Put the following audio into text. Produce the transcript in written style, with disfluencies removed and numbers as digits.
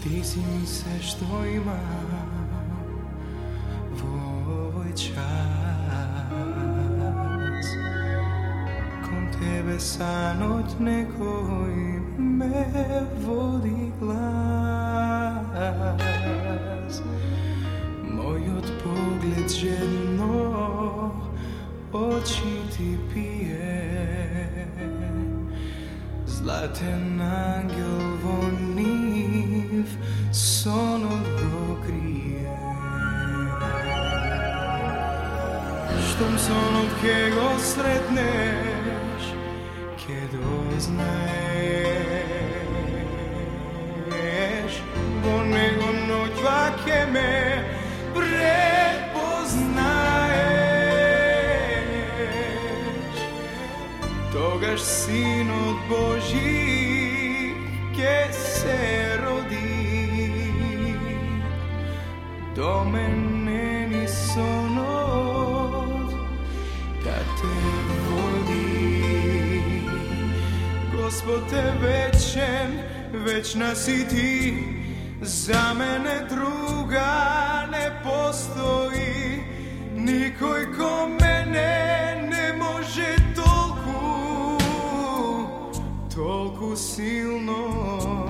Ti si mi sve što imam u ovoj čas. Kon tebe sanotne koji me vodi glas. Moj od pogled željno oči ti pije. Zlaten angel voniv son od go krije. Štom son od ke go sretneš, ke doznaješ, bo nego noć vake me prepoznaješ. Togaš sin od Boží, ke se rodi, do mene ni sonot, kad te vodi. Gospod te večen, večna si ti, za mene druga ne postoji. Nikoj ko mene ne može toliko silno